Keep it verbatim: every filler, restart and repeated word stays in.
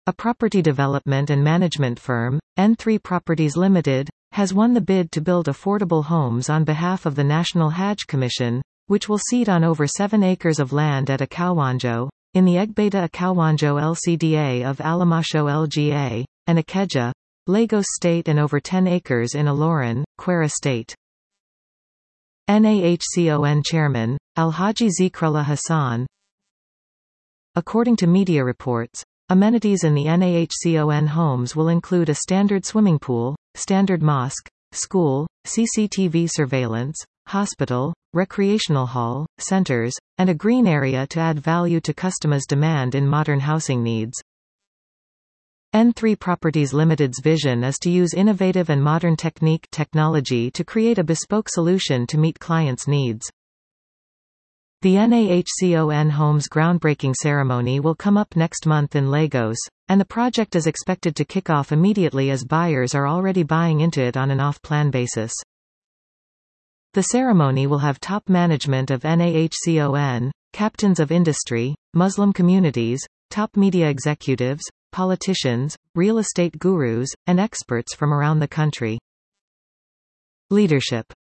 A property development and management firm, N three Properties Limited, has won the bid to build affordable homes on behalf of the National Hajj Commission, which will seat on over seven acres of land at Akawanjo, in the Egbeda Akawanjo L C D A of Alamasho L G A, and Ikeja, Lagos State, and over ten acres in Ilorin, Kwara State. NAHCON Chairman, Alhaji Zikrullah Hassan. According to media reports, amenities in the NAHCON homes will include a standard swimming pool, standard mosque, school, C C T V surveillance, hospital, recreational hall, centers, and a green area to add value to customers' demand in modern housing needs. N three Properties Limited's vision is to use innovative and modern technique technology to create a bespoke solution to meet clients' needs. The NAHCON Homes groundbreaking ceremony will come up next month in Lagos, and the project is expected to kick off immediately as buyers are already buying into it on an off-plan basis. The ceremony will have top management of NAHCON, captains of industry, Muslim communities, top media executives, politicians, real estate gurus, and experts from around the country. Leadership.